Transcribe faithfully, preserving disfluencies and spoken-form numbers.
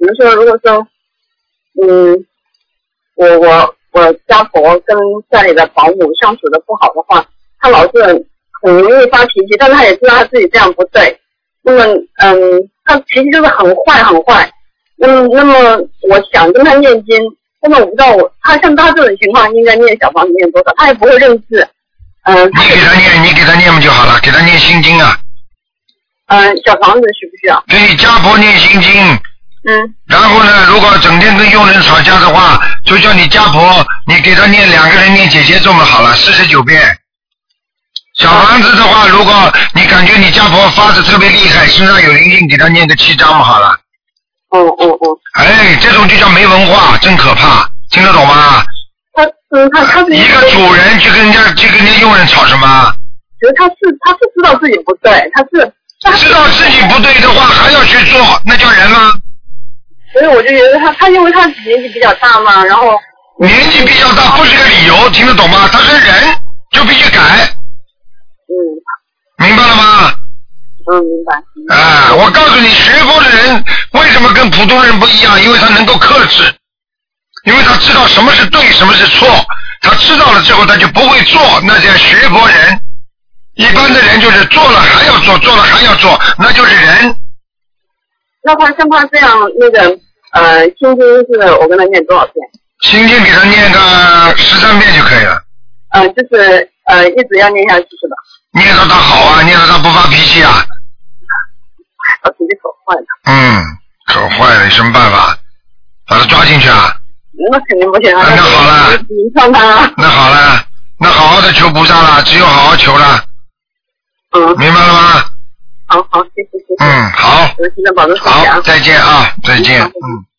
比如说，如果说，嗯，我我我家婆跟家里的保姆相处的不好的话，她老是很容易发脾气，但是她也知道她自己这样不对。那么，嗯，她脾气就是很坏很坏。那么，那么我想跟她念经，但是我不知道我她像她这种情况应该念小房子念多少，她也不会认字。嗯、呃， 你给她念，你给她念不就好了？给她念心经啊。 嗯、呃，小房子需不需要？ 对，家婆念心经。 嗯。 然后呢，如果整天跟佣人吵架的话，就叫你家婆，你给她念两个人念姐姐咒嘛好了，四十九遍。小房子的话，如果你感觉你家婆发的特别厉害，身上有灵性，给她念个七章嘛好了。 哦哦哦。 哎，这种就叫没文化，真可怕，听得懂吗？ 他嗯，他他是一个主人去跟人家去跟人家佣人吵什么？ 其实他是他是知道自己不对，他是他知道自己不对的话还要去做，那叫人吗？ 所以我就觉得他他因为他年纪比较大嘛，然后年纪比较大不是个理由，听得懂吗？他是人就必须改。 嗯。 明白了吗？ 嗯，明白。明白啊，我告诉你，学佛的人为什么跟普通人不一样？因为他能够克制，因为他知道什么是对，什么是错，他知道了之后他就不会做，那叫学佛人。一般的人就是做了还要做，做了还要做，那就是人。 那他像他这样那个呃心经是我跟他念多少遍？ 心经给他念个十三遍就可以了。 呃，就是呃一直要念下去是吧？ 念到他好啊，念到他不发脾气啊。 他脾气可坏了。 嗯，可坏了，有什么办法？把他抓进去啊？ 那肯定不行啊！ 那好了， 你看他。 那好了，那好好的求菩萨了，只有好好求了。 嗯。 明白了吗？ 好好，谢谢谢谢。 嗯，好。 我现在保重身体啊。 好，再见啊，再见。嗯。